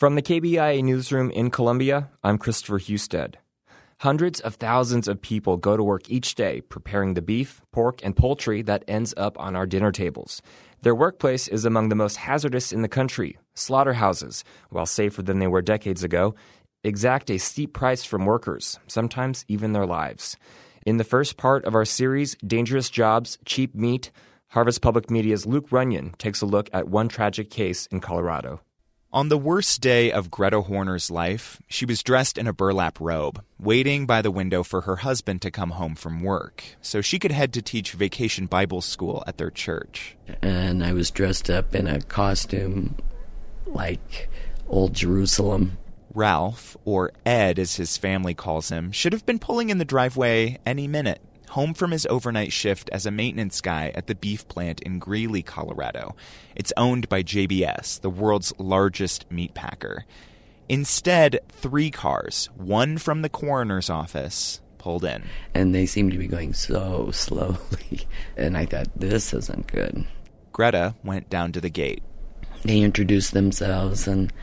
From the KBIA newsroom in Columbia, I'm Christopher Husted. Hundreds of thousands of people go to work each day preparing the beef, pork, and poultry that ends up on our dinner tables. Their workplace is among the most hazardous in the country. Slaughterhouses, while safer than they were decades ago, exact a steep price from workers, sometimes even their lives. In the first part of our series, Dangerous Jobs, Cheap Meat, Harvest Public Media's Luke Runyon takes a look at one tragic case in Colorado. On the worst day of Greta Horner's life, she was dressed in a burlap robe, waiting by the window for her husband to come home from work, so she could head to teach Vacation Bible School at their church. And I was dressed up in a costume like Old Jerusalem. Ralph, or Ed as his family calls him, should have been pulling in the driveway any minute, home from his overnight shift as a maintenance guy at the beef plant in Greeley, Colorado. It's owned by JBS, the world's largest meat packer. Instead, 3 cars, one from the coroner's office, pulled in. And they seemed to be going so slowly. And I thought, this isn't good. Greta went down to the gate. They introduced themselves, and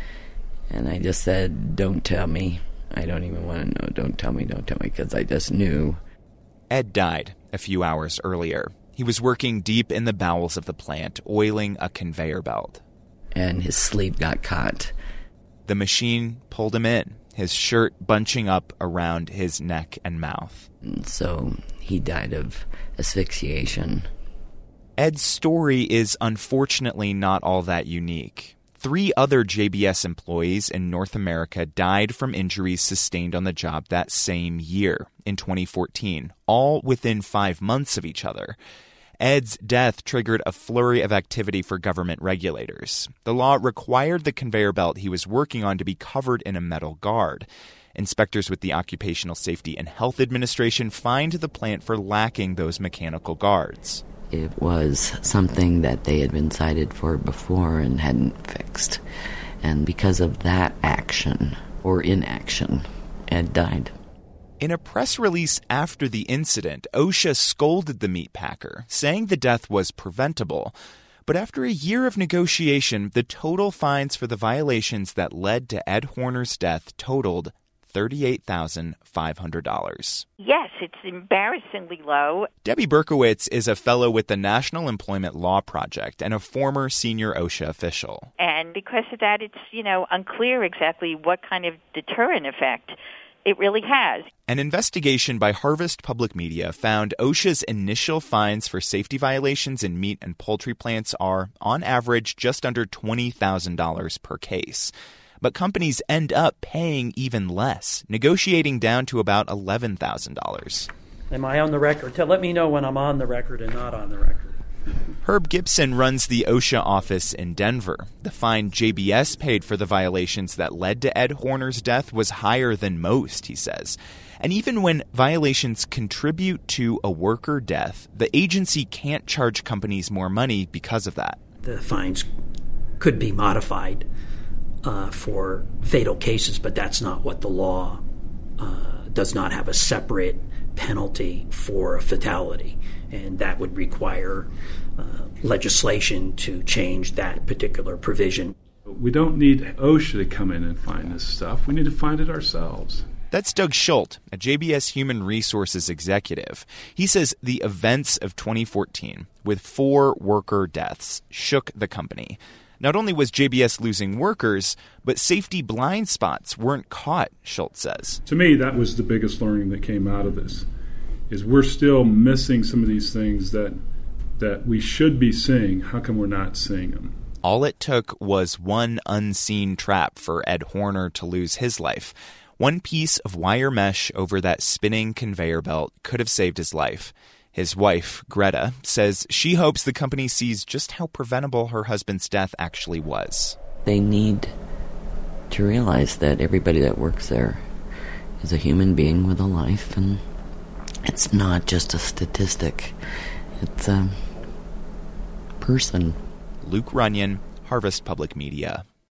I just said, don't tell me. I don't even want to know. Don't tell me, because I just knew. Ed died a few hours earlier. He was working deep in the bowels of the plant, oiling a conveyor belt. And his sleeve got caught. The machine pulled him in, his shirt bunching up around his neck and mouth. And so he died of asphyxiation. Ed's story is unfortunately not all that unique. 3 other JBS employees in North America died from injuries sustained on the job that same year, in 2014, all within 5 months of each other. Ed's death triggered a flurry of activity for government regulators. The law required the conveyor belt he was working on to be covered in a metal guard. Inspectors with the Occupational Safety and Health Administration fined the plant for lacking those mechanical guards. It was something that they had been cited for before and hadn't fixed. And because of that action, or inaction, Ed died. In a press release after the incident, OSHA scolded the meat packer, saying the death was preventable. But after a year of negotiation, the total fines for the violations that led to Ed Horner's death totaled $38,500. Yes, it's embarrassingly low. Debbie Berkowitz is a fellow with the National Employment Law Project and a former senior OSHA official. And because of that, it's, unclear exactly what kind of deterrent effect it really has. An investigation by Harvest Public Media found OSHA's initial fines for safety violations in meat and poultry plants are, on average, just under $20,000 per case. But companies end up paying even less, negotiating down to about $11,000. Am I on the record? Let me know when I'm on the record and not on the record. Herb Gibson runs the OSHA office in Denver. The fine JBS paid for the violations that led to Ed Horner's death was higher than most, he says. And even when violations contribute to a worker death, the agency can't charge companies more money because of that. The fines could be modified for fatal cases, but that's not what the law does not have a separate penalty for a fatality, and that would require legislation to change that particular provision. We don't need OSHA to come in and find this stuff. We need to find it ourselves. That's Doug Schult, a JBS Human Resources executive. He says the events of 2014, with 4 worker deaths, shook the company. Not only was JBS losing workers, but safety blind spots weren't caught, Schultz says. To me, that was the biggest learning that came out of this, is we're still missing some of these things that we should be seeing. How come we're not seeing them? All it took was one unseen trap for Ed Horner to lose his life. One piece of wire mesh over that spinning conveyor belt could have saved his life. His wife, Greta, says she hopes the company sees just how preventable her husband's death actually was. They need to realize that everybody that works there is a human being with a life, and it's not just a statistic. It's a person. Luke Runyon, Harvest Public Media.